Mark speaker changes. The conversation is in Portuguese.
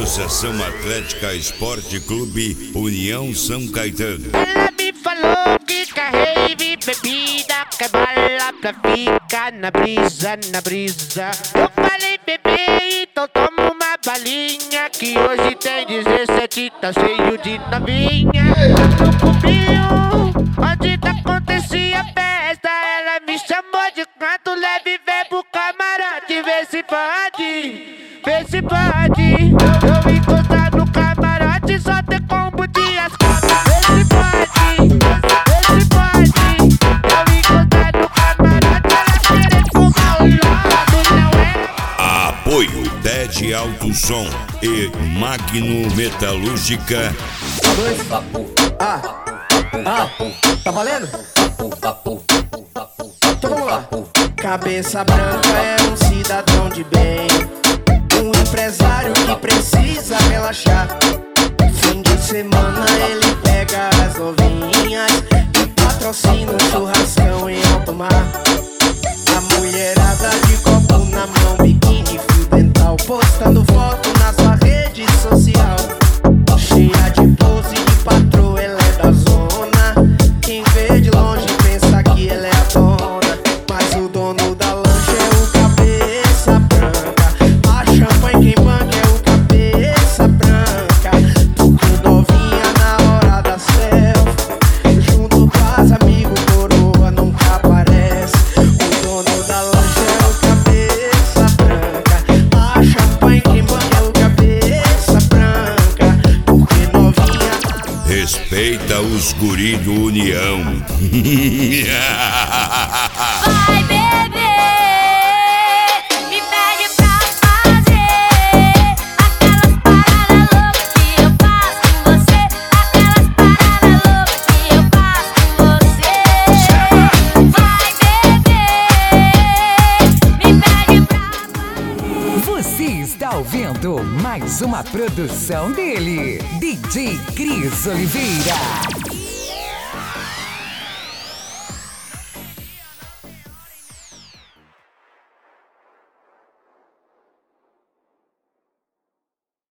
Speaker 1: Associação Atlética Esporte Clube União São Caetano.
Speaker 2: Ela me falou que rave, bebida, que bala pra ficar na brisa, na brisa. Eu falei, bebê, então toma uma balinha, que hoje tem 17, tá cheio de novinha. No cubinho, onde acontecia festa, ela me chamou de canto leve, vem pro camarote, vê se pode. Vê se pode, eu encostar no camarote, só ter combo de ascaldo. Vê se pode, vê se pode, eu encostar no camarote, ela querer fumar o lado, não é?
Speaker 1: Apoio TED Alto Som e Magno Metalúrgica.
Speaker 3: Tá valendo? Então vamos lá. Cabeça branca é um cidadão de bem, um empresário que precisa relaxar. Fim de semana ele pega as novinhas e patrocina um churrascão em alto mar. A mulherada de copo na mão, biquíni, fio dental, postando foto na sua rede social. Cheia de pose de patroa, ela é da zona. Quem vê de longe pensa que ela é a dona, mas o dono da lancha é o cabeça branca. A champanhe quem banca é o cabeça branca. Tudo novinha na hora da selfie, junto com as amigos, coroa nunca aparece. O dono da lancha é o cabeça branca. A champanhe quem banca é o cabeça branca, porque novinha.
Speaker 1: Respeita os guri do União.
Speaker 4: Vai beber, me pede pra fazer aquelas paradas loucas que eu faço com você, aquelas paradas loucas que eu faço com você. Vai beber, me pede pra.
Speaker 5: Você está ouvindo mais uma produção dele, DJ Cris Oliveira.